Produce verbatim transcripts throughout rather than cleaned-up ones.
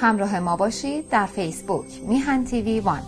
همراه ما باشید در فیسبوک میهن تیوی وان.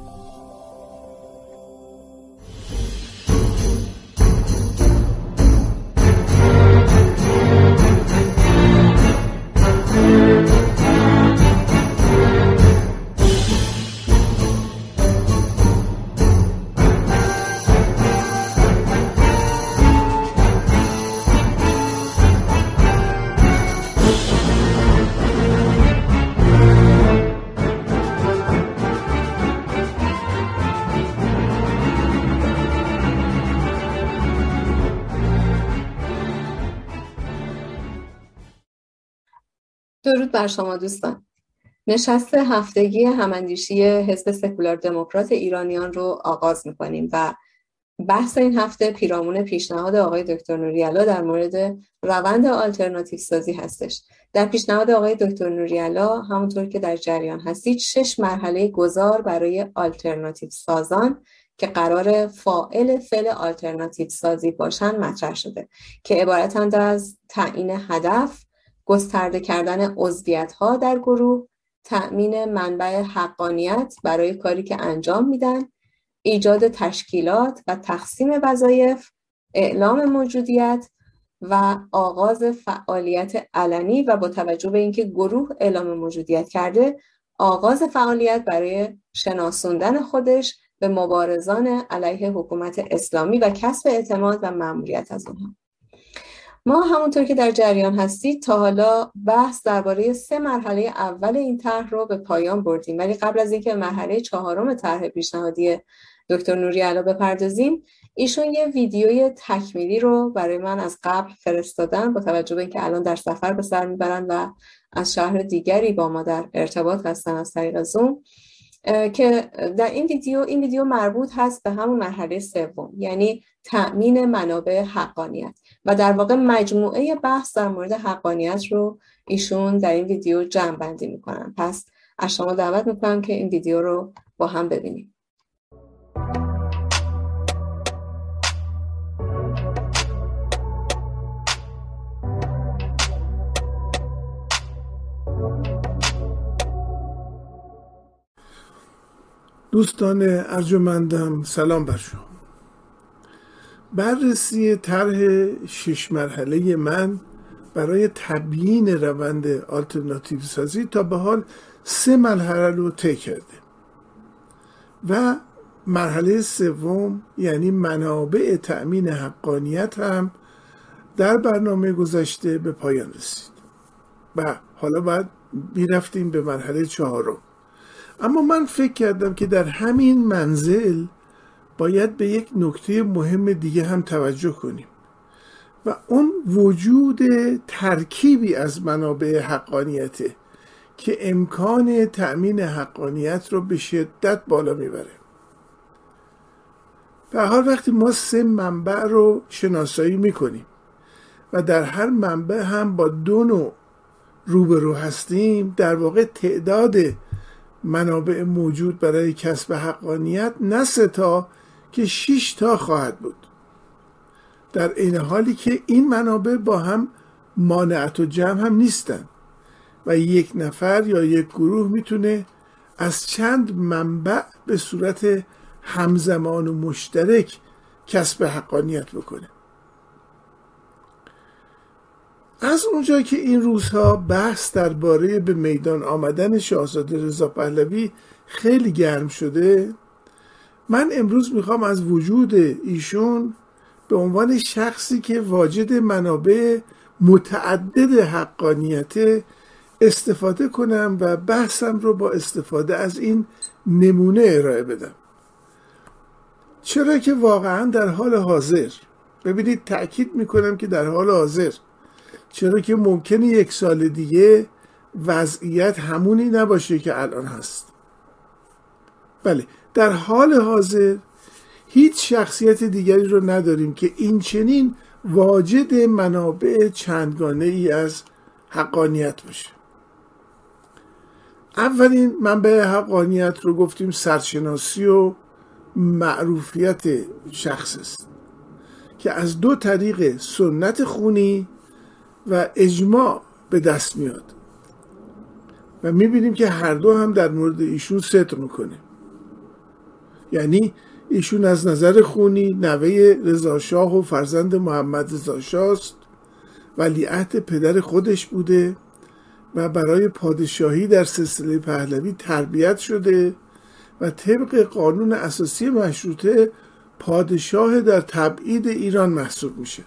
درود بر شما دوستان. نشست هفتگی هماندیشی حزب سکولار دموکرات ایرانیان رو آغاز می‌کنیم و بحث این هفته پیرامون پیشنهاد آقای دکتر نوری‌الله در مورد روند آلترناتیو سازی هستش. در پیشنهاد آقای دکتر نوری‌الله همونطور که در جریان هستید شش مرحله گذار برای آلترناتیو سازان که قرار فاعل فعل آلترناتیو سازی باشن مطرح شده که عبارتند از تعیین هدف، گسترده کردن عضویت‌ها در گروه، تأمین منبع حقانیت برای کاری که انجام میدن، ایجاد تشکیلات و تقسیم وظایف، اعلام موجودیت و آغاز فعالیت علنی و با توجه به اینکه گروه اعلام موجودیت کرده، آغاز فعالیت برای شناسوندن خودش به مبارزان علیه حکومت اسلامی و کسب اعتماد و مأموریت از اونها. ما همونطور که در جریان هستید تا حالا بحث درباره سه مرحله اول این طرح رو به پایان بردیم، ولی قبل از اینکه مرحله چهارم طرح پیشنهادی دکتر نوری‌الله بپردازیم، ایشون یه ویدیوی تکمیلی رو برای من از قبل فرستادن با توجه به اینکه الان در سفر به سر میبرن و از شهر دیگری با ما در ارتباط هستن از طریق زوم، که در این ویدیو این ویدیو مربوط هست به همون مرحله سوم، یعنی تأمین منابع حقانیت و در واقع مجموعه بحث در مورد حقانیت رو ایشون در این ویدیو جمع بندی میکنن. پس از شما دعوت میکنم که این ویدیو رو با هم ببینیم. دوستان ارجمندم، سلام بر شما. بررسی طرح شش مرحله من برای تبیین روند آلترناتیو سازی تا به حال سه مرحله رو طی کرده و مرحله سوم یعنی منابع تأمین حقانیت هم در برنامه گذشته به پایان رسید و حالا باید میرفتیم به مرحله چهارم. اما من فکر کردم که در همین منزل باید به یک نکته مهم دیگه هم توجه کنیم و اون وجود ترکیبی از منابع حقانیته که امکان تأمین حقانیت رو به شدت بالا میبره. به هر حال وقتی ما سه منبع رو شناسایی میکنیم و در هر منبع هم با دو نوع روبرو هستیم، در واقع تعداد منابع موجود برای کسب حقانیت نه سه تا که شش تا خواهد بود، در این حالی که این منابع با هم مانعت و جمع هم نیستن و یک نفر یا یک گروه میتونه از چند منبع به صورت همزمان و مشترک کسب حقانیت بکنه. از اونجا که این روزها بحث درباره به میدان آمدن شاهزاده رضا پهلوی خیلی گرم شده، من امروز میخوام از وجود ایشون به عنوان شخصی که واجد منابع متعدد حقانیت استفاده کنم و بحثم رو با استفاده از این نمونه ارائه بدم. چرا که واقعا در حال حاضر، ببینید تأکید میکنم که در حال حاضر، چرا که ممکنه یک سال دیگه وضعیت همونی نباشه که الان هست. بله، در حال حاضر هیچ شخصیت دیگری رو نداریم که این چنین واجد منابع چندگانه ای از حقانیت باشه. اولین منبع حقانیت رو گفتیم سرشناسی و معروفیت شخص است که از دو طریق سنت خونی و اجماع به دست میاد و میبینیم که هر دو هم در مورد ایشون صدق میکنه. یعنی ایشون از نظر خونی نوه رضا شاه و فرزند محمد رضا شاه است، ولیعهد پدر خودش بوده و برای پادشاهی در سلسله پهلوی تربیت شده و طبق قانون اساسی مشروطه پادشاه در تبعید ایران محسوب میشه.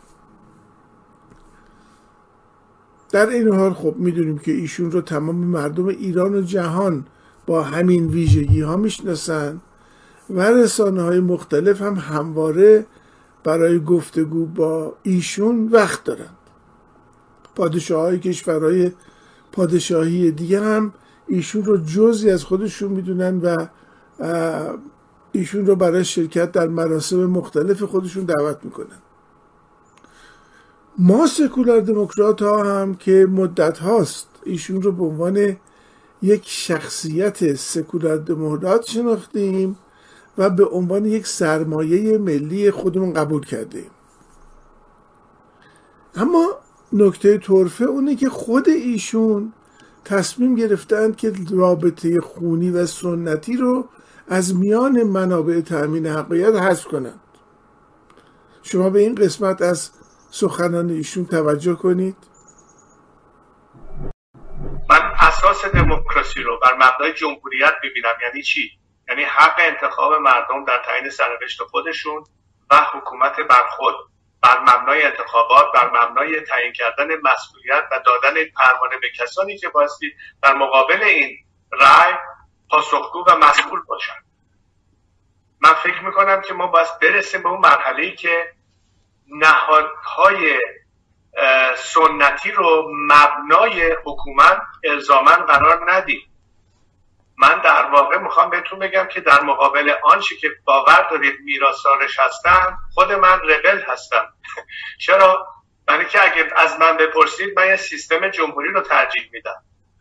در این حال خب میدونیم که ایشون رو تمام مردم ایران و جهان با همین ویژگی ها میشناسن و رسانه های مختلف هم همواره برای گفتگو با ایشون وقت دارن. پادشاه های کشورهای پادشاهی دیگه هم ایشون رو جزئی از خودشون میدونن و ایشون رو برای شرکت در مراسم مختلف خودشون دعوت میکنن. ما سکولار دموکرات ها هم که مدت هاست ایشون رو به عنوان یک شخصیت سکولار دموکرات شناختیم و به عنوان یک سرمایه ملی خودمون قبول کردیم. اما نکته طرفه اونه که خود ایشون تصمیم گرفتند که رابطه خونی و سنتی رو از میان منابع تأمین حقیقت حذف کنند. شما به این قسمت از سخنان ایشون توجه کنید. من اساس دموکراسی رو بر مبنای جمهوریت می‌بینم. یعنی چی؟ یعنی حق انتخاب مردم در تعیین سرنوشت خودشون و حکومت بر خود بر مبنای انتخابات، بر مبنای تعیین کردن مسئولیت و دادن پروانه به کسانی که بایستی در مقابل این رأی پاسخگو و مسئول باشن. من فکر میکنم که ما باید برسیم به اون مرحله‌ای که نهادهای سنتی رو مبنای حکومت الزاماً قرار ندیم. من در واقع میخوام بهتون بگم که در مقابل آنچه که باور دارید میراث‌دارش هستم، خود من ربل هستم. چرا؟ برای که اگه از من بپرسید من یه سیستم جمهوری رو ترجیح میدم،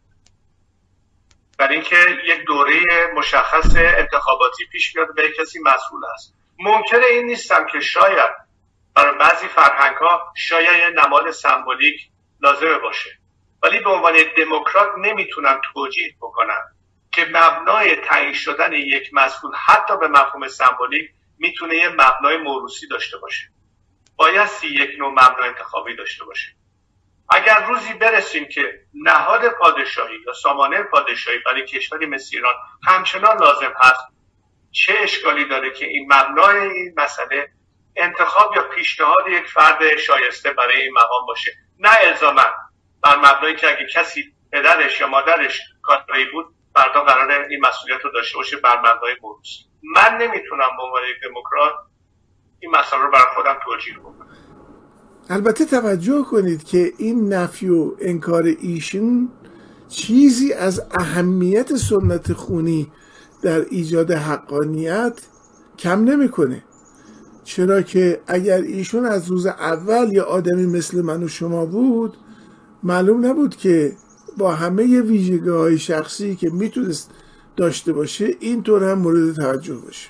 برای اینکه یک دوره مشخص انتخاباتی پیش میاد و به کسی مسئول است. منکر این نیستم که شاید برای بعضی فرهنگ‌ها شاید یه نماد سمبولیک لازمه باشه، ولی به عنوان دموکرات نمیتونم توجیه بکنم که مبنای تعیین شدن یک مسئول حتی به مفهوم سمبولیک میتونه یه مبنای موروثی داشته باشه. بایستی یک نوع مبنای انتخابی داشته باشه. اگر روزی برسیم که نهاد پادشاهی یا سامانه پادشاهی برای کشوری مثل ایران همچنان لازم هست، چه اشکالی داره که این مبنای این مسئله انتخاب یا پیشنهاد یک فرد شایسته برای این مقام باشه، نه الزاما بر مبنایی که اگه کسی پدرش یا مادرش کارگری بود فردا قراره این مسئولیت رو داشته باشه بر مبنای موروث. من نمیتونم به عنوان یک دموکرات این مسئله رو برای خودم توجیه کنم. البته توجه کنید که این نفی و انکار ایشون چیزی از اهمیت سنت خونی در ایجاد حقانیت کم نمیکنه. چرا که اگر ایشون از روز اول یا آدمی مثل من و شما بود، معلوم نبود که با همه ویژگی‌های شخصی که میتونست داشته باشه اینطور هم مورد توجه باشه.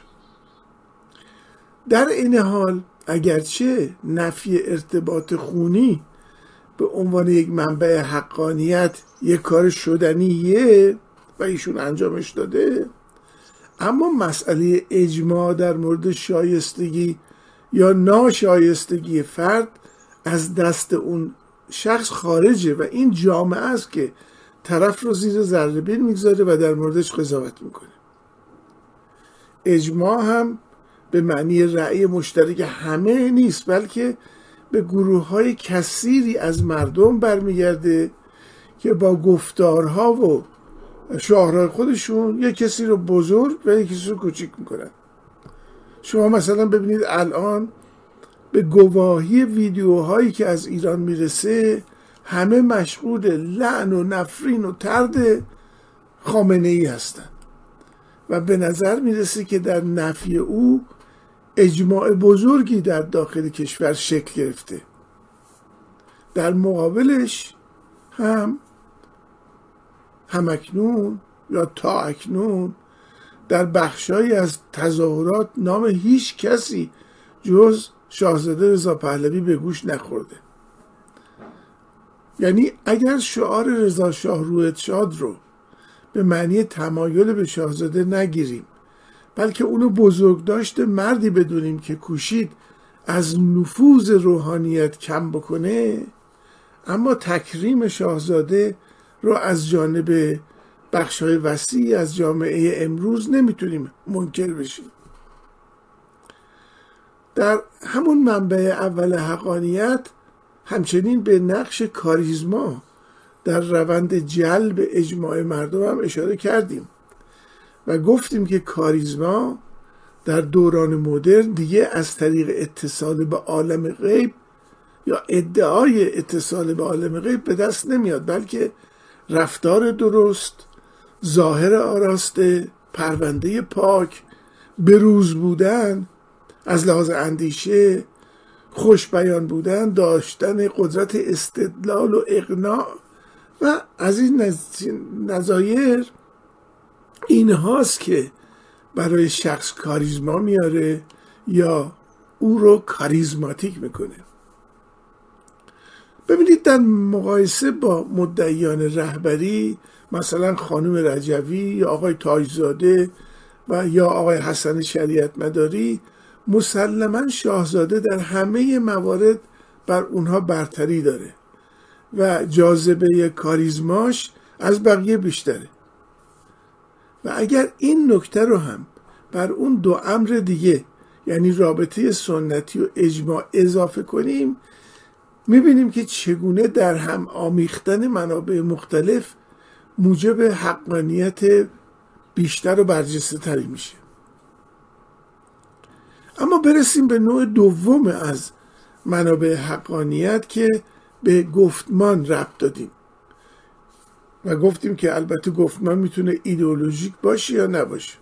در این حال اگرچه نفی ارتباط خونی به عنوان یک منبع حقانیت یک کار شدنیه و ایشون انجامش داده، اما مسئله اجماع در مورد شایستگی یا ناشایستگی فرد از دست اون شخص خارجه و این جامعه است که طرف رو زیر ذره بین میگذاره و در موردش قضاوت میکنه. اجماع هم به معنی رأی مشترک همه نیست، بلکه به گروه های کثیری از مردم برمیگرده که با گفتارها و شعارهای خودشون یک کسی رو بزرگ و یک کسی رو کوچیک میکنن. شما مثلا ببینید الان به گواهی ویدیوهایی که از ایران میرسه همه مشغول لعن و نفرین و طرد خامنه ای هستن و به نظر میرسه که در نفی او اجماع بزرگی در داخل کشور شکل گرفته. در مقابلش هم همکنون یا تا اکنون در بخشایی از تظاهرات نام هیچ کسی جز شاهزاده رضا پهلوی به گوش نخورده. یعنی اگر شعار رضا شاه روحت شاد رو به معنی تمایل به شاهزاده نگیریم، بلکه اونو بزرگداشت مردی بدونیم که کوشید از نفوذ روحانیت کم بکنه، اما تکریم شاهزاده رو از جانب بخش‌های وسیعی از جامعه امروز نمیتونیم منکر بشیم. در همون منبع اول حقانیت همچنین به نقش کاریزما در روند جلب اجماع مردم هم اشاره کردیم و گفتیم که کاریزما در دوران مدرن دیگه از طریق اتصال به عالم غیب یا ادعای اتصال به عالم غیب به دست نمیاد، بلکه رفتار درست، ظاهر آراسته، پرونده پاک، بروز بودن از لحاظ اندیشه، خوش بیان بودن، داشتن قدرت استدلال و اقناع و از این نظایر این هاست که برای شخص کاریزما میاره یا او رو کاریزماتیک میکنه. ببینید در مقایسه با مدعیان رهبری مثلا خانم رجوی یا آقای تاجزاده و یا آقای حسن شریعت مداری، مسلماً شاهزاده در همه موارد بر اونها برتری داره و جاذبه کاریزماش از بقیه بیشتره. و اگر این نکته رو هم بر اون دو امر دیگه یعنی رابطه سنتی و اجماع اضافه کنیم، میبینیم که چگونه در هم آمیختن منابع مختلف موجب حقانیت بیشتر و برجسته تری میشه. اما برسیم به نوع دوم از منابع حقانیت که به گفتمان ربط دادیم و گفتیم که البته گفتمان میتونه ایدئولوژیک باشه یا نباشه.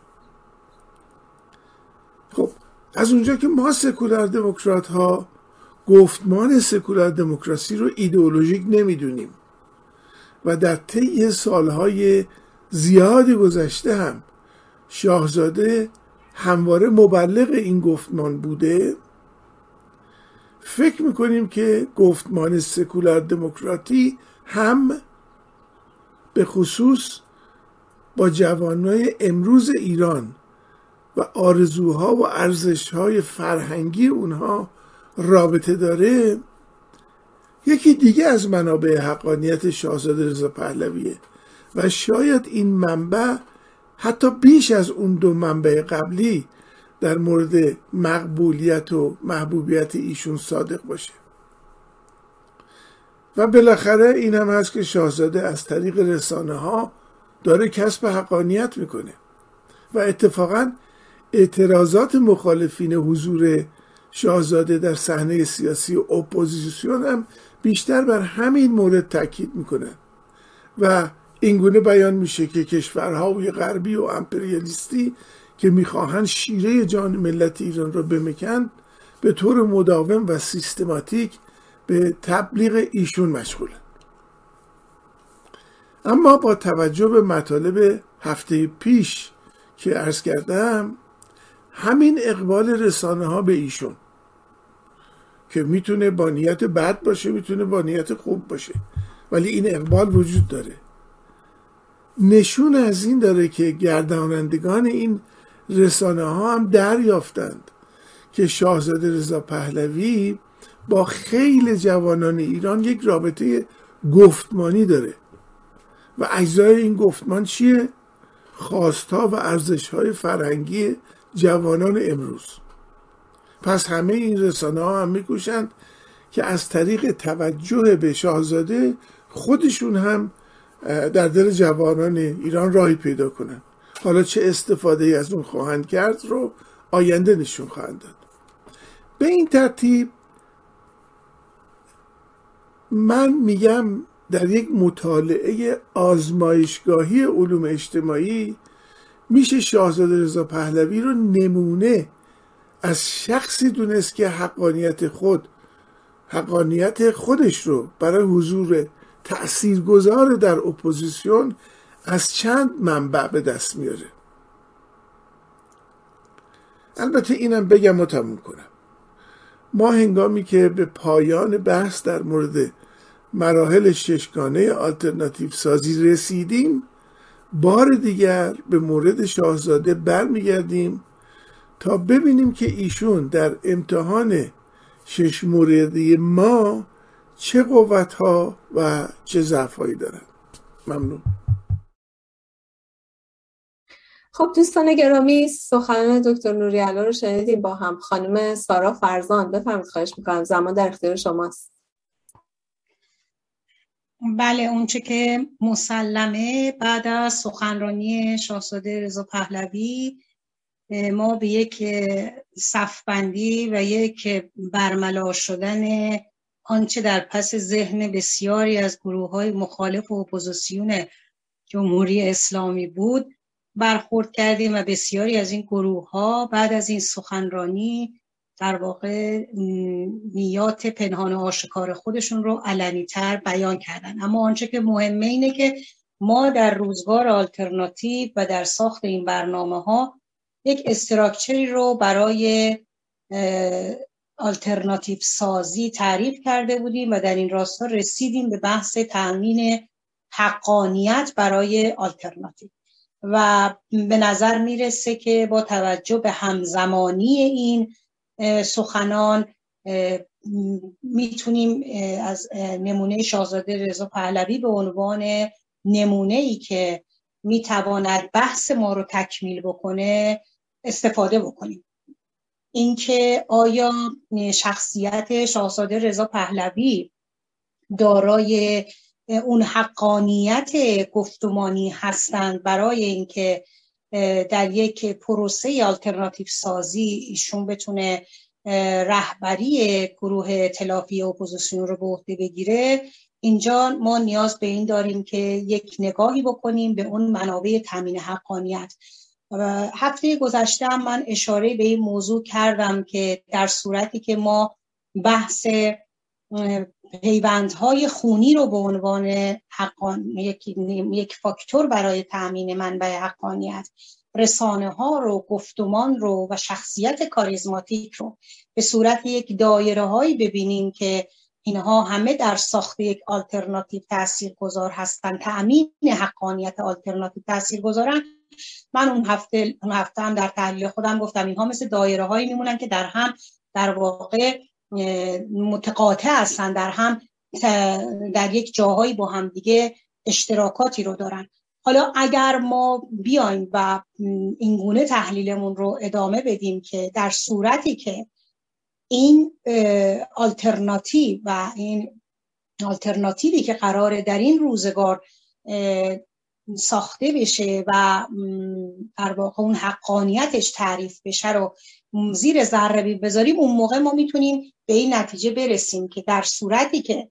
خب از اونجا که ما سکولار دموکرات ها گفتمان سکولار دموکراسی رو ایدئولوژیک نمیدونیم و در طی سالهای زیادی گذشته هم شاهزاده همواره مبلغ این گفتمان بوده، فکر میکنیم که گفتمان سکولار دموکراتی هم به خصوص با جوانای امروز ایران و آرزوها و ارزشهای فرهنگی اونها رابطه داره. یکی دیگه از منابع حقانیت شاهزاده رضا پهلویه و شاید این منبع حتی بیش از اون دو منبع قبلی در مورد مقبولیت و محبوبیت ایشون صادق باشه. و بالاخره این هم هست که شاهزاده از طریق رسانه ها داره کسب حقانیت میکنه و اتفاقا اعتراضات مخالفین حضور شاهزاده در صحنه سیاسی و اپوزیسیون هم بیشتر بر همین مورد تاکید میکنن و اینگونه بیان میشه که کشورهای غربی و امپریالیستی که میخواهند شیره جان ملت ایران رو بمکن به طور مداوم و سیستماتیک به تبلیغ ایشون مشغولن. اما با توجه به مطالب هفته پیش که عرض کردم، همین اقبال رسانه ها به ایشون که میتونه با نیت بد باشه میتونه با نیت خوب باشه ولی این اقبال وجود داره، نشون از این داره که گردانندگان این رسانه ها هم دریافتند که شاهزاده رضا پهلوی با خیلی جوانان ایران یک رابطه گفتمانی داره و اجزای این گفتمان چیه؟ خواستها و ارزش‌های فرهنگی جوانان امروز. پس همه این رسانه ها هم میکوشند که از طریق توجه به شاهزاده خودشون هم در دل جوانان ایران راهی پیدا کنن. حالا چه استفاده از اون خواهند کرد رو آینده نشون خواهند داد. به این ترتیب من میگم در یک مطالعه آزمایشگاهی علوم اجتماعی میشه شاهزاده رضا پهلوی رو نمونه از شخصی دونست که حقانیت خود حقانیت خودش رو برای حضور تأثیرگذار در اپوزیسیون از چند منبع به دست میاره. البته اینم بگم و تموم کنم. ما هنگامی که به پایان بحث در مورد مراحل ششگانه آلترناتیو سازی رسیدیم بار دیگر به مورد شاهزاده برمیگردیم تا ببینیم که ایشون در امتحان شش موردی ما چه قوت‌ها و چه ضعف‌هایی دارن. ممنون. خب دوستان گرامی، سخنان دکتر نوری‌علا رو شنیدیم با هم. خانم سارا فرزان بفرمایید، خواهش می‌کنم، زمان در اختیار شماست. بله، اونچه که مسلمه بعد از سخنرانی شاهزاده رضا پهلوی ما به یک صفبندی و یک برملا شدن آنچه در پس ذهن بسیاری از گروه‌های مخالف و اپوزیسیون جمهوری اسلامی بود برخورد کردیم و بسیاری از این گروه‌ها بعد از این سخنرانی در واقع نیات پنهان و آشکار خودشون رو علنی‌تر بیان کردن. اما آنچه که مهمه اینه که ما در روزگار آلترناتیو و در ساخت این برنامه‌ها یک استراکچری رو برای آلترناتیو سازی تعریف کرده بودیم و در این راستا رسیدیم به بحث تأمین حقانیت برای آلترناتیو و به نظر میرسه که با توجه به همزمانی این سخنان میتونیم از نمونه شاهزاده رضا پهلوی به عنوان نمونه‌ای که میتواند بحث ما رو تکمیل بکنه استفاده بکنیم. اینکه آیا شخصیت شاهزاده رضا پهلوی دارای اون حقانیت گفتمانی هستند برای اینکه در یک پروسه آلترناتیو سازی ایشون بتونه رهبری گروه ائتلافی اپوزیسیون رو به عهده بگیره، اینجا ما نیاز به این داریم که یک نگاهی بکنیم به اون منابع تامین حقانیت. هفته گذشته هم من اشاره به این موضوع کردم که در صورتی که ما بحث پیوندهای خونی رو به عنوان حقان یک, یک فاکتور برای تامین منبع حقانیت، رسانه ها رو، گفتمان رو و شخصیت کاریزماتیک رو به صورت یک دایره هایی ببینیم که اینها همه در ساخت یک آلترناتیو تاثیرگذار هستند، تامین حقانیت آلترناتیو تاثیرگذارن. من اون هفته اون هفته هم در تحلیل خودم گفتم اینها مثل دایره هایی میمونن که در هم در واقع متقاطع هستن، در هم در یک جاهایی با هم دیگه اشتراکاتی رو دارن. حالا اگر ما بیایم و این گونه تحلیلمون رو ادامه بدیم که در صورتی که این آلترناتیو و این آلترناتیوی که قراره در این روزگار ساخته بشه و در واقع اون حقانیتش تعریف بشه رو زیر ذره بین بذاریم، اون موقع ما میتونیم به این نتیجه برسیم که در صورتی که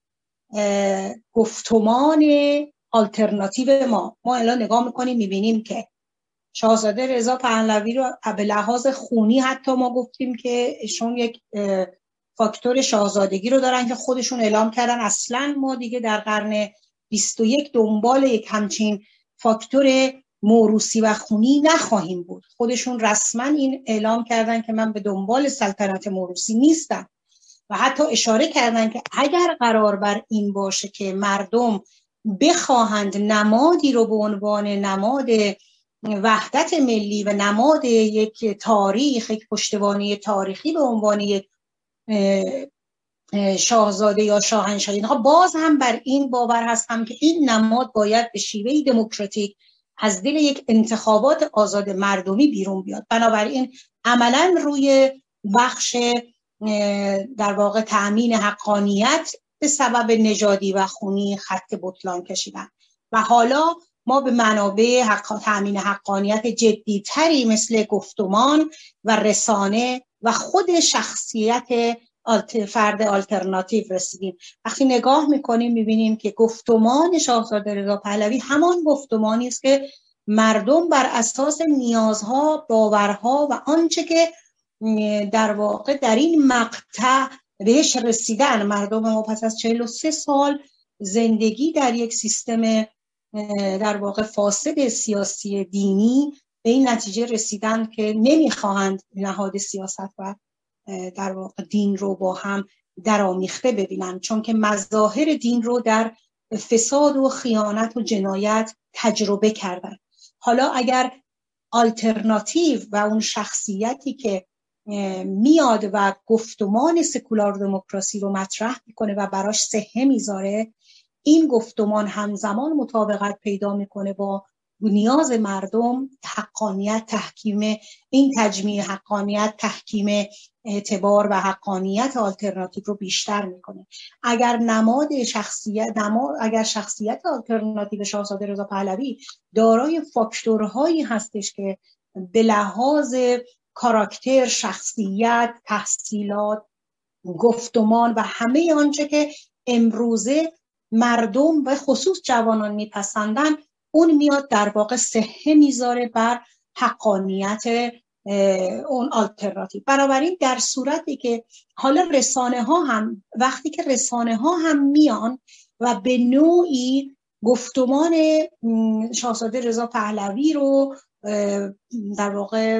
گفتمان آلترناتیو ما ما الان نگاه میکنیم میبینیم که شاهزاده رضا پهلوی رو به لحاظ خونی حتی ما گفتیم که ایشون یک فاکتور شاهزادگی رو دارن که خودشون اعلام کردن اصلا ما دیگه در قرن بیست و یک دنبال یک همچین فاکتور موروثی و خونی نخواهیم بود. خودشون رسما این اعلام کردن که من به دنبال سلطنت موروثی نیستم و حتی اشاره کردن که اگر قرار بر این باشه که مردم بخواهند نمادی رو به عنوان نماد وحدت ملی و نماد یک تاریخ، یک پشتوانه تاریخی به عنوان یک شاهزاده یا شاهنشاهی، اینها باز هم بر این باور هستم که این نماد باید به شیوه دموکراتیک از دل یک انتخابات آزاد مردمی بیرون بیاد. بنابراین عملاً روی بخش در واقع تأمین حقانیت به سبب نژادی و خونی خط بطلان کشیدن و حالا ما به منابع حق... تأمین حقانیت جدی‌تری مثل گفتمان و رسانه و خود شخصیت فرد آلترناتیو رسیدیم. وقتی نگاه میکنیم میبینیم که گفتمان شاهزاده رضا پهلوی همان گفتمانی است که مردم بر اساس نیازها، باورها و آنچه که در واقع در این مقطع بهش رسیدن، مردم ما پس از چهل و سه سال زندگی در یک سیستم در واقع فاسد سیاسی دینی به این نتیجه رسیدن که نمیخواهند نهاد سیاست و در واقع دین رو با هم درآمیخته ببینن، چون که مظاهر دین رو در فساد و خیانت و جنایت تجربه کردن. حالا اگر آلترناتیو و اون شخصیتی که میاد و گفتمان سکولار دموکراسی رو مطرح میکنه و براش صحه میذاره، این گفتمان همزمان مطابقت پیدا میکنه با نیاز مردم، حقانیت تحکیم این تجمیع حقانیت تحکیم اعتبار و حقانیت آلترناتیو رو بیشتر میکنه. اگر نماد شخصیت نماد اگر شخصیت آلترناتیو شاهزاده رضا پهلوی دارای فاکتورهایی هستش که به لحاظ کاراکتر، شخصیت، تحصیلات، گفتمان و همه آنچه که امروزه مردم و خصوص جوانان میپسندن، اون میاد در واقع صحه میذاره بر حقانیت اون آلترناتیو. بنابراین در صورتی که حالا رسانه ها هم وقتی که رسانه ها هم میان و به نوعی گفتمان شاهزاده رضا پهلوی رو در واقع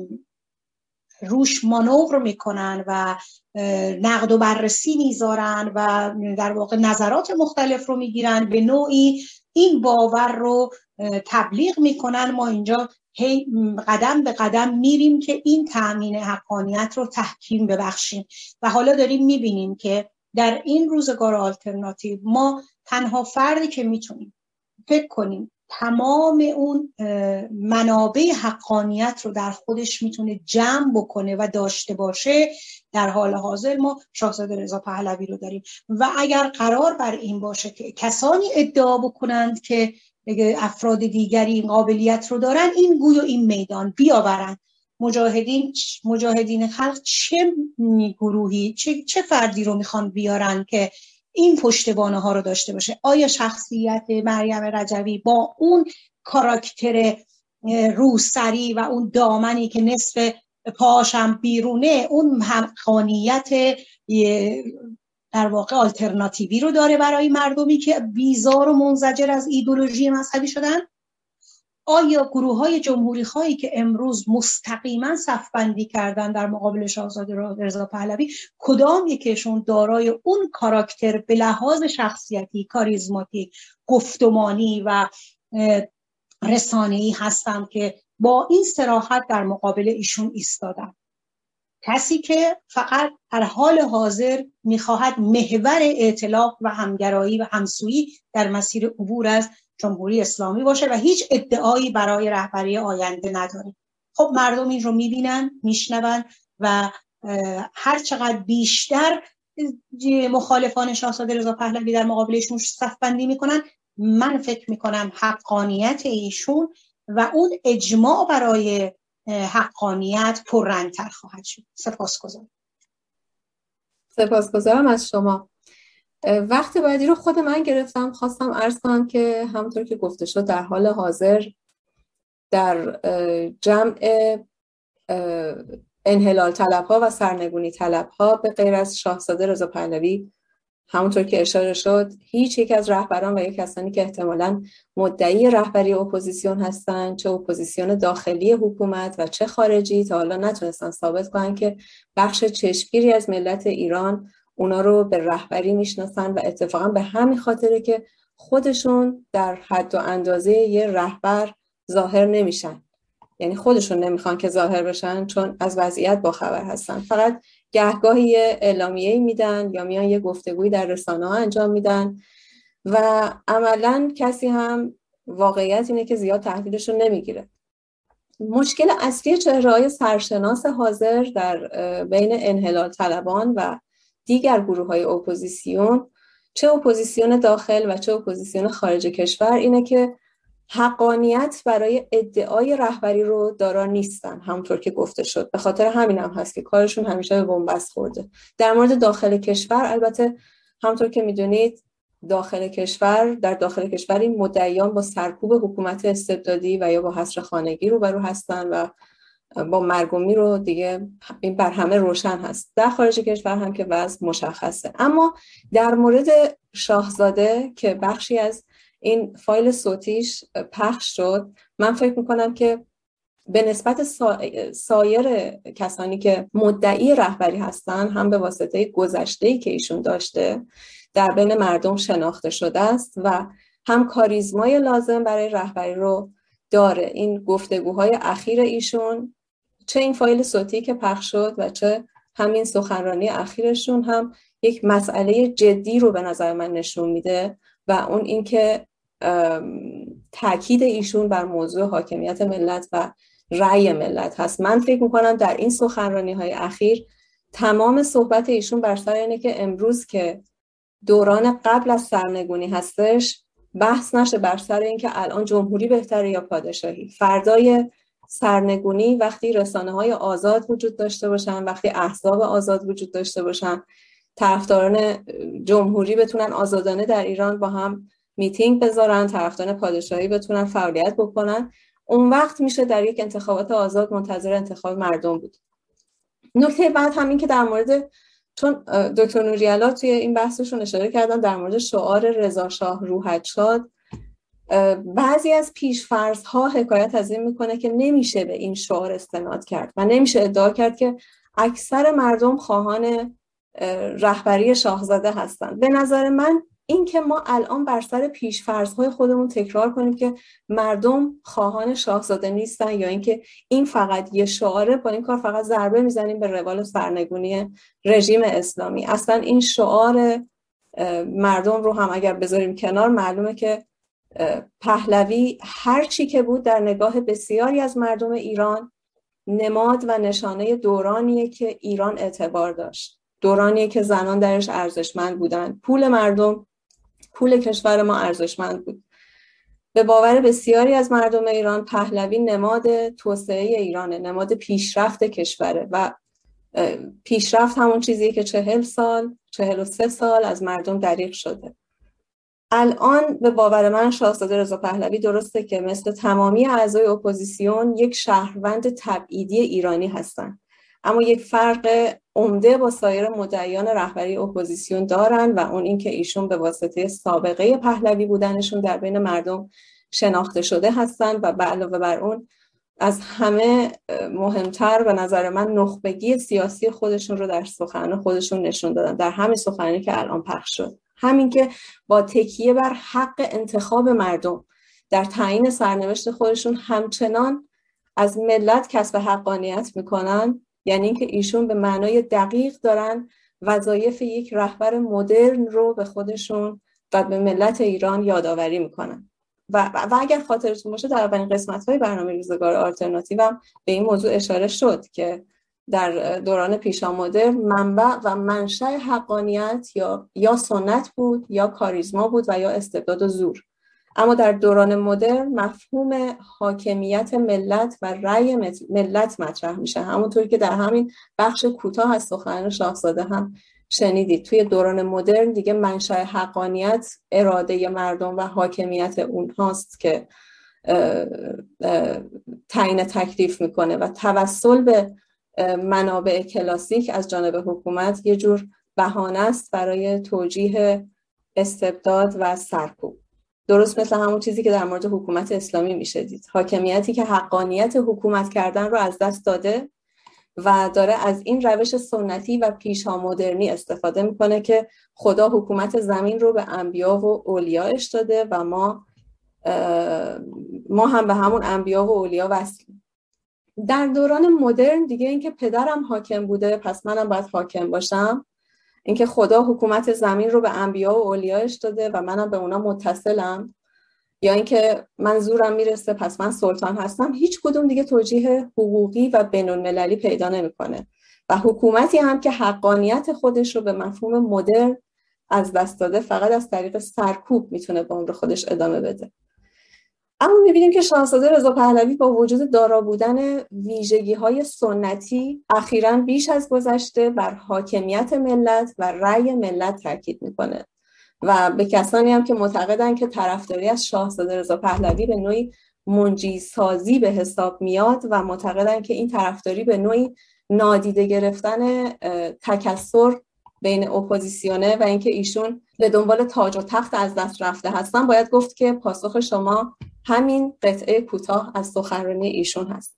روش مانور میکنن و نقد و بررسی میذارن و در واقع نظرات مختلف رو میگیرن، به نوعی این باور رو تبلیغ میکنن، ما اینجا هی قدم به قدم میریم که این تأمین حقانیت رو تحکیم ببخشیم. و حالا داریم میبینیم که در این روزگار آلترناتیو ما تنها فردی که میتونیم فکر کنیم تمام اون منابع حقانیت رو در خودش میتونه جمع بکنه و داشته باشه، در حال حاضر ما شاهزاده رضا پهلوی رو داریم. و اگر قرار بر این باشه که کسانی ادعا بکنند که افراد دیگری این قابلیت رو دارن، این گوی و این میدان بیاورن، مجاهدین مجاهدین خلق چه گروهی چه, چه فردی رو میخوان بیارن که این پشتوانه ها رو داشته باشه؟ آیا شخصیت مریم رجوی با اون کاراکتر روسری و اون دامنی که نصف پاشم بیرونه، اون حقانیت در واقع آلترناتیوی رو داره برای مردمی که بیزار و منزجر از ایدئولوژی مذهبی شدن؟ آیا گروه های جمهوری خواهی که امروز مستقیما صفبندی کردن در مقابل شاهزاده رضا پهلوی، کدام یکیشون دارای اون کاراکتر به لحاظ شخصیتی، کاریزماتیک، گفتمانی و رسانه‌ای هستن که با این صراحت در مقابل ایشون ایستادن؟ کسی که فقط در حال حاضر میخواهد محور ائتلاف و همگرایی و همسویی در مسیر عبور از جمهوری اسلامی باشه و هیچ ادعایی برای رهبری آینده نداره. خب مردم این رو میبینن، میشنون و هر چقدر بیشتر مخالفان شاهزاده رضا پهلوی در مقابلشون صف‌بندی میکنن، من فکر میکنم حقانیت ایشون و اون اجماع برای حقانیت پررنگ‌تر خواهد شد. سپاسگزارم. سپاسگزارم از شما. وقت بعدی رو خود من گرفتم، خواستم عرض کنم که همونطور که گفته شد در حال حاضر در جمع انحلال طلب‌ها و سرنگونی طلب‌ها به غیر از شاهزاده رضا پهلوی، همونطور که اشاره شد، هیچ یک از رهبران و یک کسانی که احتمالاً مدعی رهبری اپوزیسیون هستند، چه اپوزیسیون داخلی حکومت و چه خارجی، تا حالا نتونستن ثابت کنن که بخش چشمگیری از ملت ایران اونا رو به رهبری میشناسن و اتفاقا به همین خاطره که خودشون در حد و اندازه یه رهبر ظاهر نمیشن، یعنی خودشون نمیخوان که ظاهر بشن چون از وضعیت باخبر هستن، فقط گهگاهی یه اعلامیه‌ای میدن یا میان یه گفتگویی در رسانه‌ها انجام میدن و عملاً کسی هم واقعیت اینه که زیاد تحویلشون نمیگیره. مشکل اصلی چهره‌های سرشناس حاضر در بین انحلال طلبان و دیگر گروه‌های اپوزیسیون، چه اپوزیسیون داخل و چه اپوزیسیون خارج کشور، اینه که حقانیت برای ادعای رهبری رو دارا نیستن، همونطور که گفته شد. به خاطر همین هم هست که کارشون همیشه به بنبست خورده. در مورد داخل کشور، البته همونطور که میدونید داخل کشور در داخل کشور این مدعیان با سرکوب حکومت استبدادی و یا با حصر خانگی روبرو هستن و با مرگ و میر رو دیگه این بر همه روشن هست. در خارج کشور هم که وضع مشخصه. اما در مورد شاهزاده که بخشی از این فایل صوتیش پخش شد، من فکر میکنم که به نسبت سا... سایر کسانی که مدعی رهبری هستن، هم به واسطه گذشته‌ای که ایشون داشته در بین مردم شناخته شده است و هم کاریزمای لازم برای رهبری رو داره. این گفتگوهای اخیر ایشون، چه این فایل صوتی که پخش شد و چه همین سخنرانی اخیرشون، هم یک مسئله جدی رو به نظر من نشون میده و اون این که تاکید ایشون بر موضوع حاکمیت ملت و رأی ملت هست. من فکر میکنم در این سخنرانی های اخیر تمام صحبت ایشون بر سر اینه که امروز که دوران قبل از سرنگونی هستش، بحث نشه بر سر این که الان جمهوری بهتره یا پادشاهی. فردای سرنگونی وقتی رسانه های آزاد وجود داشته باشن، وقتی احزاب آزاد وجود داشته باشن، طرفداران جمهوری بتونن آزادانه در ایران با هم میتینگ بذارن، طرفداران پادشاهی بتونن فعالیت بکنن، اون وقت میشه در یک انتخابات آزاد منتظر انتخاب مردم بود. نکته بعد همین که در مورد، چون دکتر نوری‌علا توی این بحثشون اشاره کردن در مورد شعار رضا شاه روحت شاد، بعضی از پیش‌فرض ها حکایت از این میکنه که نمیشه به این شعار استناد کرد و نمیشه ادعا کرد که اکثر مردم خواهان رهبری شاهزاده هستند. به نظر من این که ما الان بر سر پیش‌فرض‌های خودمون تکرار کنیم که مردم خواهان شاهزاده نیستن یا اینکه این فقط یه شعاره، با این کار فقط ضربه میزنیم به روال سرنگونی رژیم اسلامی. اصلا این شعار مردم رو هم اگر بذاریم کنار، معلومه که پهلوی هر چی که بود در نگاه بسیاری از مردم ایران نماد و نشانه دورانیه که ایران اعتبار داشت، دورانیه که زنان درش ارزشمند بودن، پول مردم، پول کشور ما ارزشمند بود. به باور بسیاری از مردم ایران پهلوی نماد توسعه ایرانه، نماد پیشرفت کشوره و پیشرفت همون چیزیه که چهل سال، چهل و سه سال از مردم دریغ شده. الان به باور من شاهزاده رضا پهلوی درسته که مثل تمامی اعضای اپوزیسیون یک شهروند تبعیدی ایرانی هستن، اما یک فرق عمده با سایر مدعیان رهبری اپوزیسیون دارن و اون این که ایشون به واسطه سابقه پهلوی بودنشون در بین مردم شناخته شده هستن و به علاوه بر اون از همه مهمتر به نظر من نخبگی سیاسی خودشون رو در سخنان خودشون نشون دادن، در همین سخنانی که الان پخش شد. همین که با تکیه بر حق انتخاب مردم در تعیین سرنوشت خودشون همچنان از ملت کسب حقانیت میکنن، یعنی اینکه ایشون به معنای دقیق دارن وظایف یک رهبر مدرن رو به خودشون و به ملت ایران یادآوری میکنن. و, و اگر خاطرتون باشه در اولین قسمت‌های برنامه روزگار آلترناتیو هم به این موضوع اشاره شد که در دوران پیشا مدرن منبع و منشأ حقانیت یا یا سنت بود یا کاریزما بود و یا استبداد و زور. اما در دوران مدرن مفهوم حاکمیت ملت و رأی ملت مطرح میشه، همونطوری که در همین بخش کوتاه از سخنرانی شاهزاده هم شنیدید. توی دوران مدرن دیگه منشأ حقانیت اراده مردم و حاکمیت اونهاست که تعیین تکلیف میکنه و توسل به منابع کلاسیک از جانب حکومت یه جور بهانه است برای توجیه استبداد و سرکوب. درست مثل همون چیزی که در مورد حکومت اسلامی میشه دید، حاکمیتی که حقانیت حکومت کردن رو از دست داده و داره از این روش سنتی و پیشا مدرنی استفاده میکنه که خدا حکومت زمین رو به انبیا و اولیاءش داده و ما ما هم به همون انبیا و اولیا وصلیم. در دوران مدرن دیگه اینکه پدرم حاکم بوده پس منم باید حاکم باشم، اینکه خدا حکومت زمین رو به انبیا و اولیاءش داده و منم به اونا متصلم، یا اینکه من زورم میرسه پس من سلطان هستم، هیچ کدوم دیگه توجیه حقوقی و بین‌المللی پیدا نمیکنه و حکومتی هم که حقانیت خودش رو به مفهوم مدرن از دست داده فقط از طریق سرکوب میتونه به عمر خودش ادامه بده. اما میبینیم که شاهزاده رضا پهلوی با وجود دارا بودن ویژگی‌های سنتی اخیراً بیش از گذشته بر حاکمیت ملت و رأی ملت تاکید میکنه و به کسانی هم که معتقدن که طرفداری از شاهزاده رضا پهلوی به نوعی منجی سازی به حساب میاد و معتقدن که این طرفداری به نوعی نادیده گرفتن تکثر بین اپوزیسیونه و اینکه ایشون به دنبال تاج و تخت از دست رفته هستن، باید گفت که پاسخ شما همین قطعه کوتاه از سخنرانی ایشون هست.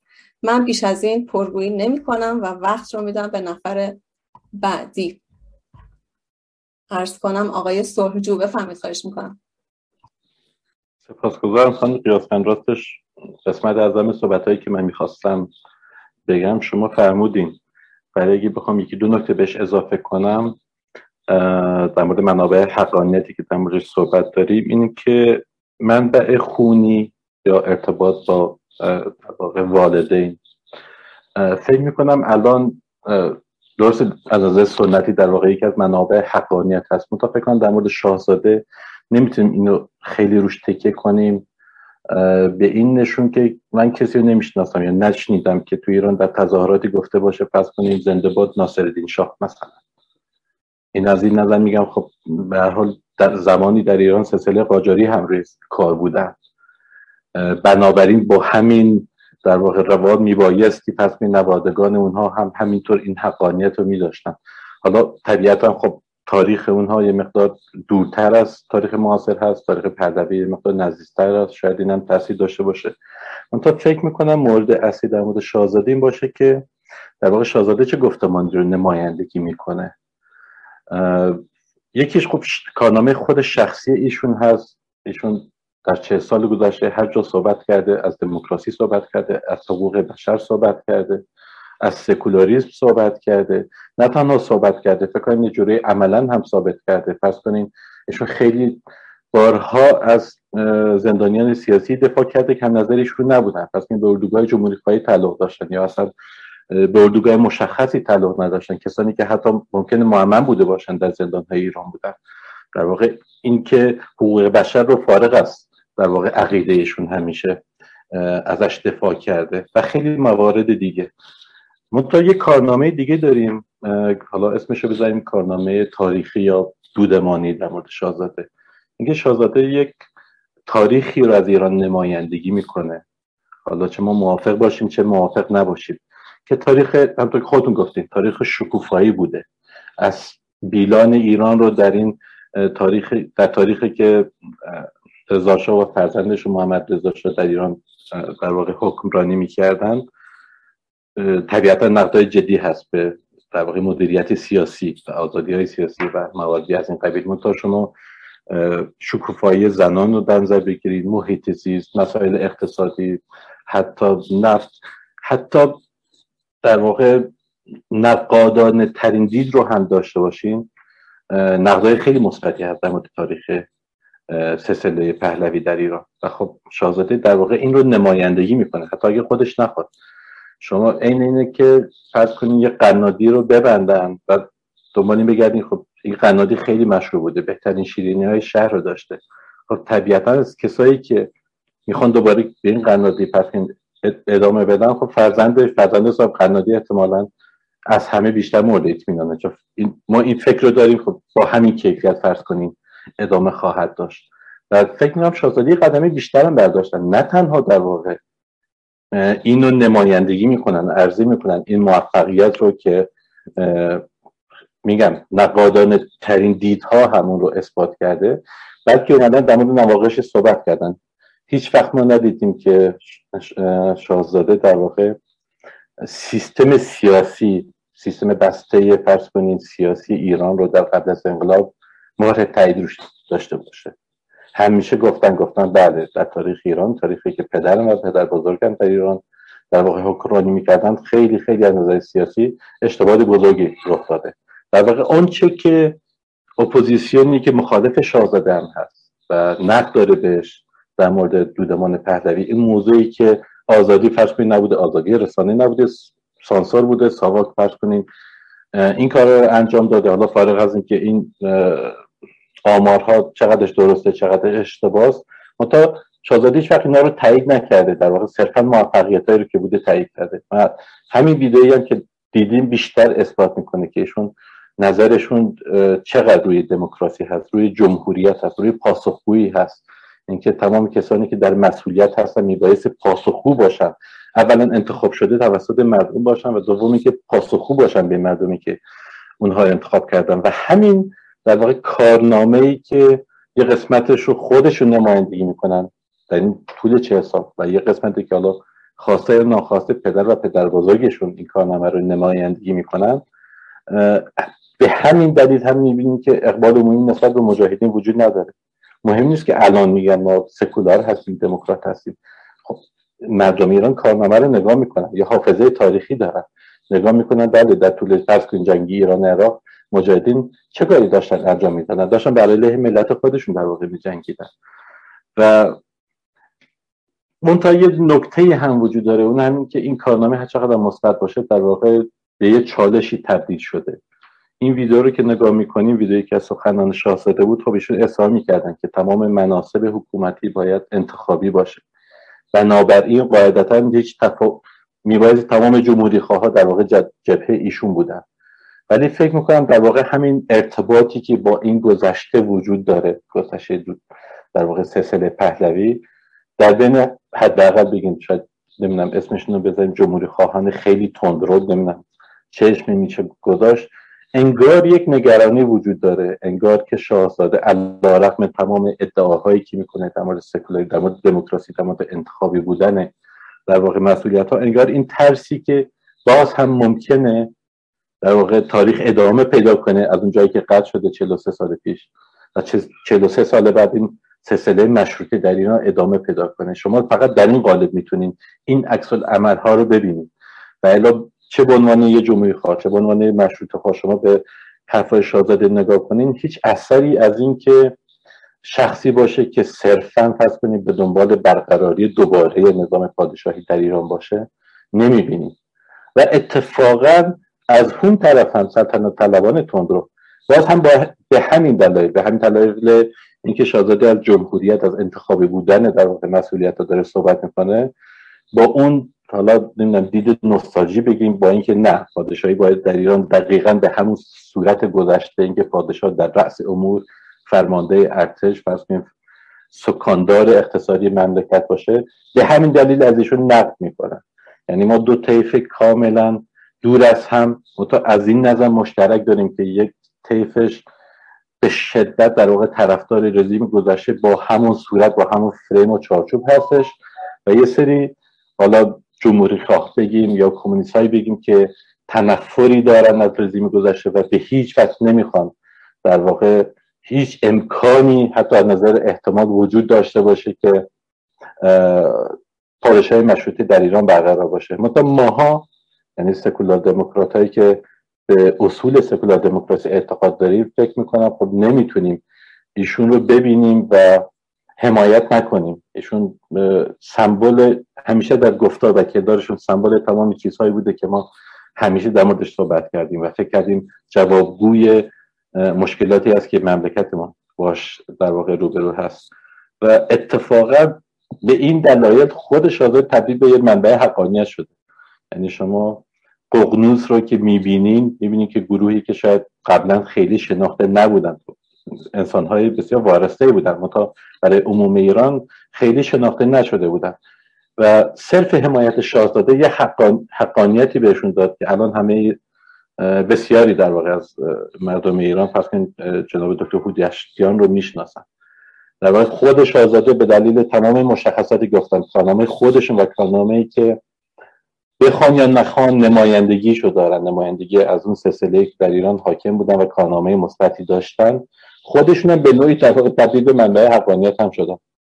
من بیش از این پرگویی نمی کنم و وقت رو میدم به نفر بعدی. عرض کنم آقای صلحجو، بفرمایید. خواهش میکنم. سپاسگزارم خانم قیاسفند. راستش قسمت اعظم صحبتایی که من میخواستم بگم شما فرمودین. برای اگه بخوام یکی دو نکته بهش اضافه کنم در مورد منابع حقانیتی که در موردش صحبت داریم، این که منبع خونی یا ارتباط با والدین، فکر میکنم الان درست از نظر سنتی در واقع یکی از منابع حقانیت هست. منتها فکر کنم در مورد شاهزاده نمیتونیم اینو خیلی روش تکیه کنیم به این نشون که من کسی رو نمیشناسم یا نشنیدم که تو ایران در تظاهراتی گفته باشه پس کنیم زنده باد ناصرالدین شاه مثلا. این از این نظر میگم خب به هر حال در زمانی در ایران سلسله قاجاری هم روی کار بودن، بنابراین با همین در واقع رواد میبایستی پس می نوادگان اونها هم همینطور این حقانیت رو میداشتن. حالا طبیعتا خب تاریخ اونها یه مقدار دورتر از تاریخ معاصر هست، تاریخ پهلوی یه مقدار نزدیکتر است، شاید این هم تاثیر داشته باشه. من تا فکر میکنم مورد اصلی در مورد شاهزاده این باشه که در واقع شاهزاده چه گفتمانی رو نمایندگی میکنه. یکیش خب کارنامه خود شخصی ایشون هست. ایشون در چه سال گذشته هر جا صحبت کرده، از دموکراسی صحبت کرده، از حقوق بشر صحبت کرده، از سکولاریسم صحبت کرده. نه تنها صحبت کرده، فکر کنم یه جوری عملا هم ثابت کرده. پس کنین ایشون خیلی بارها از زندانیان سیاسی دفاع کرده که هم نظر ایشون نبودن. پس کنین به اردوگاه جمهوری خواهی تعلق داشتن یا اصلا به اردوگاه مشخصی تعلق نداشتن، کسانی که حتی ممکنه معمم بوده باشن در زندان‌های ایران بودن. در واقع این که حقوق بشر رو فارغ است در واقع عقیده ایشون همیشه ازش دفاع کرده و خیلی موارد دیگه. منتها یک کارنامه دیگه داریم، حالا اسمشو بذاریم کارنامه تاریخی یا دودمانی در مورد شاهزاده. اینکه شاهزاده یک تاریخی رو از ایران نمایندگی میکنه، حالا چه ما موافق باشیم چه موافق نباشیم، که تاریخ همونطور که خودتون گفتین تاریخ شکوفایی بوده. از بیلان ایران رو در این تاریخ در تاریخی که رضا شاه و فرزندش محمد رضا شاه در ایران در واقع حکمرانی میکردن، طبیعتا نقدای جدی هست به در واقع مدیریت سیاسی و آزادی‌های سیاسی و مواردی از این قبیل. منتها شما شکوفایی زنان رو در نظر بگیرید، محیط زیست، مسائل اقتصادی، حتی نفت، حتی در واقع نقادانه ترین دید رو هم داشته باشین، نقدای خیلی مثبتی هست در مورد تاریخ سلسله پهلوی در ایران. و خب شاهزاده در واقع این رو نمایندگی میکنه حتی اگه خودش نخواد. شما عین اینه که فرض کنین یه قنادی رو ببندن و دنبال بگردین خب این قنادی خیلی مشهور بوده، بهترین شیرینی های شهر رو داشته. خب طبیعتا از کسایی که میخوان دوباره به این قنادی پس ادامه بدن، خب فرزند فرزند صاحب قنادی احتمالاً از همه بیشتر مورد اطمینانه، چون ما این فکر رو داریم خب با همین کیفیت فرض کنیم ادامه خواهد داشت. و فکر می‌کنم شاهزاده قدمی بیشتر هم برداشتن، نه تنها در واقع اینو نمایندگی میکنن، عرضه میکنن این موفقیت رو که میگم نقادانه ترین دیدها همون رو اثبات کرده، بلکه اومدن در مورد نواقصش صحبت کردن. هیچ وقت ما ندیدیم که شاهزاده در واقع سیستم سیاسی سیستم بسته فرض کنین سیاسی ایران رو در قبل از انقلاب مورد تایید روش داشته باشه. همیشه گفتن گفتن بله در تاریخ ایران، تاریخی که پدرم و پدر بزرگم در ایران در واقع حکمرانی میکردن، خیلی خیلی از نظر سیاسی اشتباه بزرگی رخ داده. در واقع اون چه که اپوزیسیونی که مخالف شاهزاده هم هست و نقد داره بهش در مورد دودمان پهلوی، این موضوعی که آزادی فرض کنین نبوده، آزادی رسانه نبوده، سانسور بوده، ساواک فرض کنین این کار رو انجام داده. حالا فارغ از این که این آمارها چقدرش درسته چقدر اشتباهه، منتها شاهزاده هیچ وقت اینا رو تایید نکرده، در واقع صرفا موفقیتایی رو که بوده تایید کرده. و همین ویدئویی هم که دیدیم بیشتر اثبات میکنه که ایشون نظرشون چقدر روی دموکراسی هست، روی جمهوریت هست، روی پاسخگویی هست. اینکه تمام کسانی که در مسئولیت هستن میبایستی پاسخگو باشن، اولا انتخاب شده توسط مردم باشن و دومی که پاسخگو باشن به مردمی که اونها انتخاب کردن. و همین در واقع کارنامه‌ای که یه قسمتش رو خودشون نمایندگی میکنن در این طول چه سال و یه قسمتی که حالا خواسته یا ناخواسته پدر و پدر بزرگشون این کارنامه رو نمایندگی میکنن. به همین دلیل هم میبینیم که اقبال عمومی نسبت به مجاهدین وجود نداره. مهم نیست که الان میگن ما سکولار هستیم، دموکرات هستیم. خب مردم ایران کارنامه رو نگاه میکنن، یا حافظه تاریخی دارن، نگاه میکنن بله در طول فرض کن جنگی ایران عراق مجاهدین چه کاری داشتن انجام میدادن، داشتن برای علیه ملت خودشون در واقع میجنگیدن. و منتها یه نکته هم وجود داره، اون همین که این کارنامه هر چقدر مثبت باشه در واقع به یه چالشی تبدیل شده. این ویدیو رو که نگاه میکنیم، ویدیویی که از سخنان شاهزاده بود، خب ایشون اصرار میکردن که تمام مناصب حکومتی باید انتخابی باشه، بنابراین قاعدتا هیچ تفاوت میبایست تمام جمهوری خواه در واقع جبهه ایشون بودن. ولی فکر میکنم در واقع همین ارتباطی که با این گذشته وجود داره، گذشته در واقع سلسله پهلوی، در بین حداقل بگیم شاید نمیدونم اسمشون رو بذاریم جمهوری خواهان خیلی تندرو، نمیدونم چشم میشه گذاشت، انگار یک نگرانی وجود داره، انگار که شاهزاده علیرغم تمام ادعاهایی که میکنه در مورد سکولاری، در مورد دموکراسی، در مورد انتخابی بودن در واقع مسئولیت ها، انگار این ترسی که باز هم ممکنه در واقع تاریخ ادامه پیدا کنه از اون جایی که قطع شده چهل و سه سال پیش و چهل و سه سال بعد این سلسله مشروطه در ایران ادامه پیدا کنه. شما فقط در این قالب میتونین این عکس العمل ها رو ببینید و الا چه به عنوان یه جمهوری خواه چه به عنوان مشروطه خواه شما به حرفای شاهزاده نگاه کنین، هیچ اثری از این که شخصی باشه که صرفاً فرض کنید به دنبال برقراری دوباره نظام پادشاهی در ایران باشه نمیبینید. و اتفاقاً از اون طرف هم سلطنت طلبان تندرو باز هم با به همین دلایل به همین دلایل اینکه شاهزاده از جمهوریت، از انتخابی بودن در واقع مسئولیت رو داره صحبت میکنه، با اون حالا نمیدونم دید نوستالژی بگیم، با اینکه نه پادشاهی باید در ایران دقیقاً به همون صورت گذشته، اینکه پادشاه در رأس امور، فرمانده ارتش، پس سکاندار اقتصادی مملکت باشه، به همین دلیل از ایشون نقد میکنن. یعنی ما دو طیف کاملا دور از هم متا از این نظر مشترک داریم که یک طیفش به شدت در واقع طرفدار رژیم گذشته با همون صورت، با همون فریم و چارچوب هستش، و یه سری حالا جمهوری خواه بگیم یا کمونیست هایی بگیم که تنفری دارن از رژیم گذشته و به هیچ وجه نمیخوان در واقع هیچ امکانی حتی از نظر احتمال وجود داشته باشه که پادشاهی مشروطه در ایران برقرار باشه. مثلا ماها یعنی سکولار دموکرات هایی که به اصول سکولار دموکراسی اعتقاد داریم، فکر میکنم خب نمیتونیم ایشون رو ببینیم و حمایت نکنیم. ایشون سمبل همیشه در گفتار و کردارشون سمبل تمام چیزهایی بوده که ما همیشه در موردش صحبت کردیم و فکر کردیم جوابگوی مشکلاتی است که مملکت ما باش در واقع روبرو هست. و اتفاقا به این دلایل خود شاهزاده تبدیل به یه منبع حقانیت شده. یعنی شما ققنوس رو که میبینین میبینین که گروهی که شاید قبلا خیلی شناخته نبودن، انسان‌های بسیار وارسته بودن، منتها برای عموم ایران خیلی شناخته نشده بودن و صرف حمایت شاهزاده یه حقان... حقانیتی بهشون داد که الان همه بسیاری در واقع از مردم ایران پس این جناب دکتر هودیشتیان رو میشناسن. در واقع خود شاهزاده به دلیل تمام مشخصاتی گفتن، کارنامه خودشون و کارنامه‌ای که بخوان یا نخوان نمایندگیشو دارن، نمایندگی از اون سلسله که در ایران حاکم بودن و کارنامه مثبتی داشتن، خودشون هم به نوعی تبدیل به منبع حقانیت هم شدن.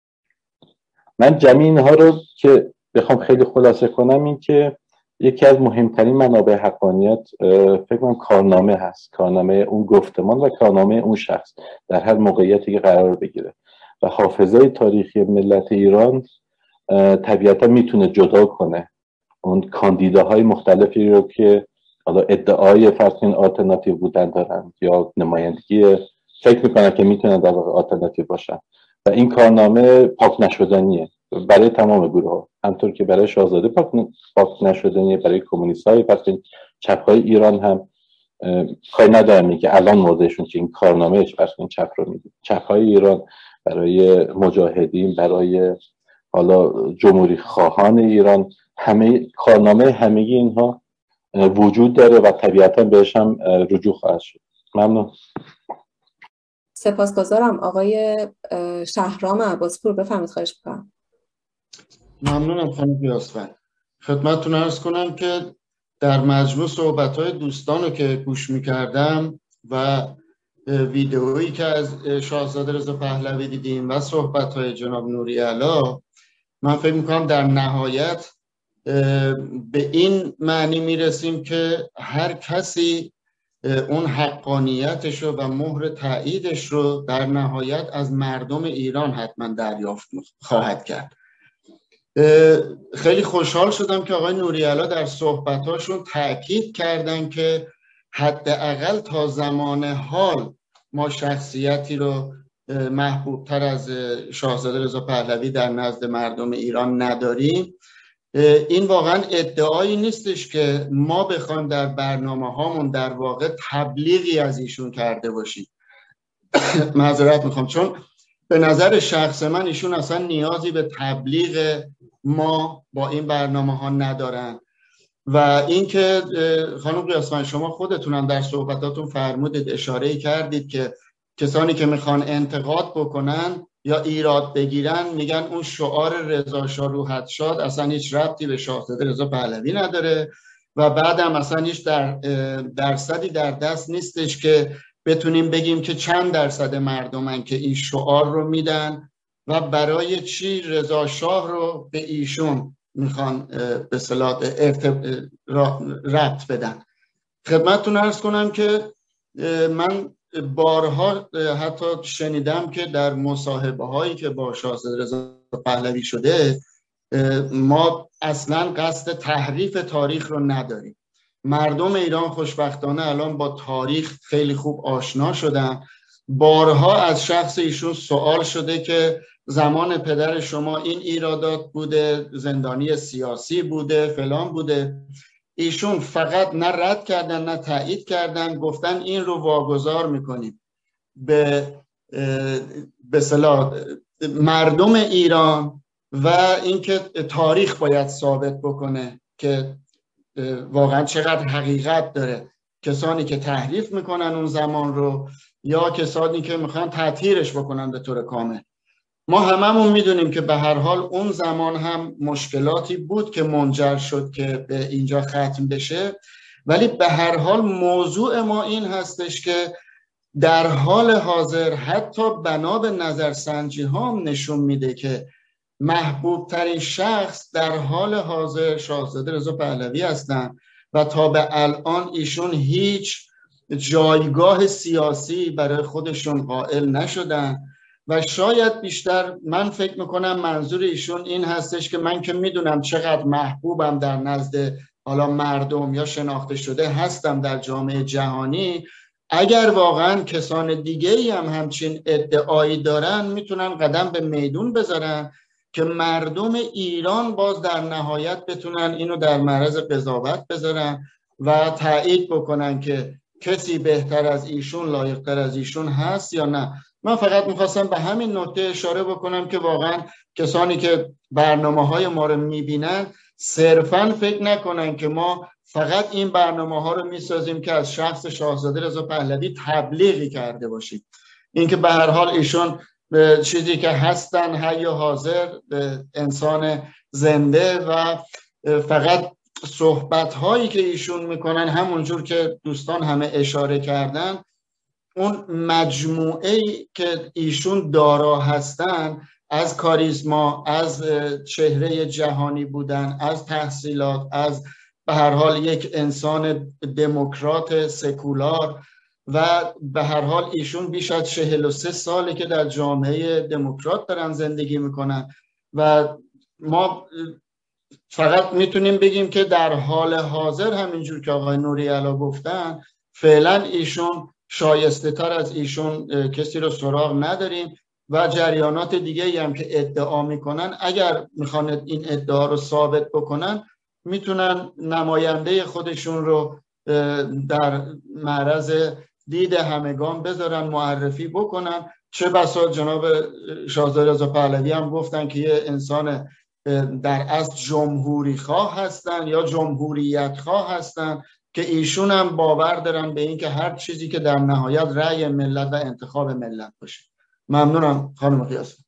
من جمعی اینها رو که بخوام خیلی خلاصه کنم این که یکی از مهمترین منابع حقانیت فکر کنم کارنامه هست، کارنامه اون گفتمان و کارنامه اون شخص در هر موقعیتی که قرار بگیره. و حافظه تاریخی ملت ایران طبیعتا میتونه جدا کنه اون کاندیداهای مختلفی رو که حالا ادعای فرضاً آلترناتیو بودن دارن یا نمایندگی فکر میکنن که میتونن در واقع آلترناتیو باشن، و این کارنامه پاک نشدنیه برای تمام گروه ها، همطور که برای شاهزاده پاک, پاک نشدنیه، برای کمونیست های پس چپ های ایران هم کاری ندارم که الان موضعشون که این کارنامهش پس این چپ رو میده. چپ های ایران برای مجاهدین، برای حالا جمهوری خواهان ایران، همه کارنامه همگی اینها وجود داره و طبیعتا بهش هم رجوع خواهد شد. ممنون. سپاسگزارم. آقای شهرام عباسپور بفرمایید. خواهش می‌کنم. ممنونم خانم پیاسفر. خدمتتون عرض کنم که در مجموع صحبت‌های دوستان رو که گوش می‌کردم و ویدئویی که از شاهزاده رضا پهلوی دیدیم و صحبت‌های جناب نوری‌علا، من فکر می‌کنم در نهایت به این معنی میرسیم که هر کسی اون حقانیتش رو و مهر تاییدش رو در نهایت از مردم ایران حتما دریافت خواهد کرد. خیلی خوشحال شدم که آقای نوری‌علا در صحبتاشون تأکید کردن که حداقل تا زمان حال ما شخصیتی رو محبوب تر از شاهزاده رضا پهلوی در نزد مردم ایران نداریم. این واقعا ادعایی نیستش که ما بخوایم در برنامه هامون در واقع تبلیغی از ایشون کرده باشیم. معذرت میخوام، چون به نظر شخص من ایشون اصلا نیازی به تبلیغ ما با این برنامه ها ندارن. و اینکه خانم قیاسفند شما خودتونم در صحبتاتون فرمودید، اشاره کردید که کسانی که میخوان انتقاد بکنن یا ایراد بگیرن میگن اون شعار رضا شاه روحت شاد اصلا هیچ ربطی به شاهزاده رضا پهلوی نداره و بعدم اصلا هیچ در درصدی در دست نیستش که بتونیم بگیم که چند درصد مردمن که این شعار رو میدن و برای چی رضا شاه رو به ایشون میخوان به اصطلاح ربط بدن. خدمتتون عرض کنم که من بارها حتی شنیدم که در مصاحبه هایی که با شاهزاده رضا پهلوی شده ما اصلا قصد تحریف تاریخ رو نداریم. مردم ایران خوشبختانه الان با تاریخ خیلی خوب آشنا شدن. بارها از شخص ایشون سوال شده که زمان پدر شما این ایرادات بوده، زندانی سیاسی بوده، فلان بوده. ایشون فقط نه رد کردن نه تایید کردن، گفتن این رو واگذار میکنیم به به اصطلاح مردم ایران و اینکه تاریخ باید ثابت بکنه که واقعا چقدر حقیقت داره. کسانی که تحریف میکنن اون زمان رو یا کسانی که میخوان تطهیرش بکنن به طور کامل. ما هممون میدونیم که به هر حال اون زمان هم مشکلاتی بود که منجر شد که به اینجا ختم بشه، ولی به هر حال موضوع ما این هستش که در حال حاضر حتی بنا به نظرسنجی ها هم نشون میده که محبوب ترین شخص در حال حاضر شاهزاده رضا پهلوی هستن و تا به الان ایشون هیچ جایگاه سیاسی برای خودشون قائل نشدن و شاید بیشتر من فکر میکنم منظور ایشون این هستش که من که میدونم چقدر محبوبم در نزد حالا مردم یا شناخته شده هستم در جامعه جهانی، اگر واقعا کسان دیگه ای هم همچین ادعایی دارن میتونن قدم به میدون بذارن که مردم ایران باز در نهایت بتونن اینو در معرض قضاوت بذارن و تایید بکنن که کسی بهتر از ایشون، لایق‌تر از ایشون هست یا نه. من فقط میخواستم به همین نکته اشاره بکنم که واقعا کسانی که برنامه‌های ما رو میبینن صرفاً فکر نکنن که ما فقط این برنامه‌ها رو میسازیم که از شخص شاهزاده رضا پهلوی تبلیغی کرده باشیم. اینکه به هر حال ایشون چیزی که هستن حی و حاضر انسان زنده و فقط صحبت‌هایی که ایشون میکنن همونجور که دوستان همه اشاره کردن اون مجموعه‌ای که ایشون دارا هستن از کاریزما، از چهره جهانی بودن، از تحصیلات، از به هر حال یک انسان دموکرات سکولار و به هر حال ایشون بیش از چهل و سه ساله که در جامعه دموکرات دارن زندگی میکنن و ما فقط میتونیم بگیم که در حال حاضر همینجور که آقای نوری‌علا گفتن فعلا ایشون شایسته تر از ایشون کسی رو سراغ نداریم و جریانات دیگه ای هم که ادعا میکنن اگر میخوان این ادعا رو ثابت بکنن میتونن نماینده خودشون رو در معرض دید همگان بذارن، معرفی بکنن. چه بسا جناب شاهزاده رضا پهلوی هم گفتن که یه انسان در اصل جمهوری خواه هستن یا جمهوریت خواه هستن که ایشون هم باور دارن به این که هر چیزی که در نهایت رأی ملت و انتخاب ملت باشه. ممنونم خانم قیاسفند.